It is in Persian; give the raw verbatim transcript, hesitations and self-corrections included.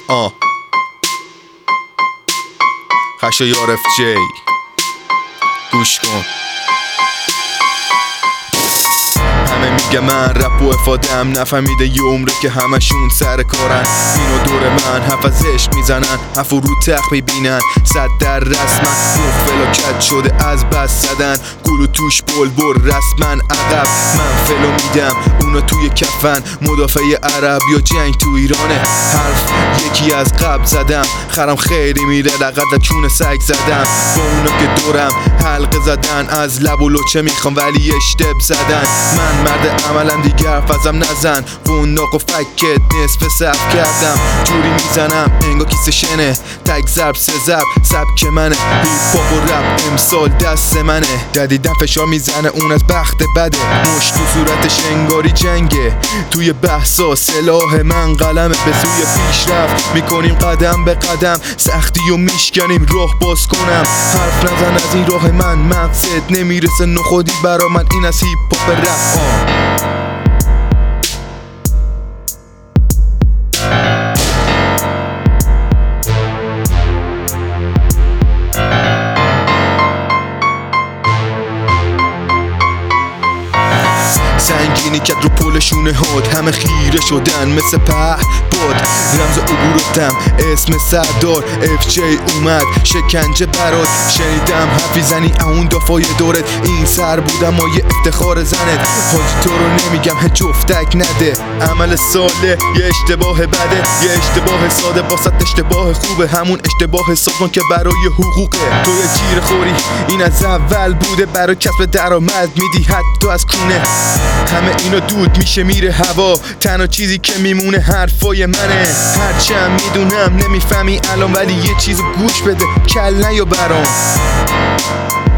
آه خشا یارف جی گوش کن. همه میگه من رپ و افادم، نفهمیده یه عمره که همشون سر کارن. اینو دور من حرف از عشق میزنن، حرف رو تخت میبینن، صد در رسمن. روح فلاکت شده از بس زدن، گلو توش بلبل رسمن عقب. من فلو میدم اونا توی کفن، مدافع عرب یا جنگ تو ایرانه. حرف یکی از قبل زدم، خرم خیلی میره لقد چون سگ زدم. با اونا که دورم حلقه زدن، از لب و لوچه میخوام ولی اشتب زدن. من مرد عملم دیگه حرف ازم نزن، قناق و فکت نصف صف کردم. جوری میزنم انگا کیسه شنه، تک ضرب سه ضرب سبک منه. هیپ هاپ و رپ امسال دست منه، جدیدن فشار میزنه اون از بخت بده. مشت تو صورتش انگاری جنگه، توی بحثا سلاح من قلمه. به سوی پیشرفت میکنیم قدم به قدم، سختی و میشکنیم راه باز کنم. حرف نزن از این راه من، مقصد نمیرسه نخودی برا من. این از هیپ هاپ رپ. سنگینی کت رو پولشونه هاد، همه خیره شدن مثل په باد. رمز عبورتم اسم سردار اف جی اومد شکنجه برات. شنیدم حرفی زنی اون دفاع دورت، این سر بودم ما یه افتخار زنت. حاجی تو رو نمیگم هه جفتک نده، عمل ساله یه اشتباه بده. یه اشتباه ساده واسه اشتباه خوبه، همون اشتباه سازمان که برای حقوقه. تو یه گیر خوری این از اول بوده، برای کسب درآمد میدی حتی از کونه. همه اینا دود میشه میره هوا، تنها چیزی که میمونه حرفای منه. هرچند میدونم نمیفهمی الان، ولی یه چیزو گوش بده کل نیا برام.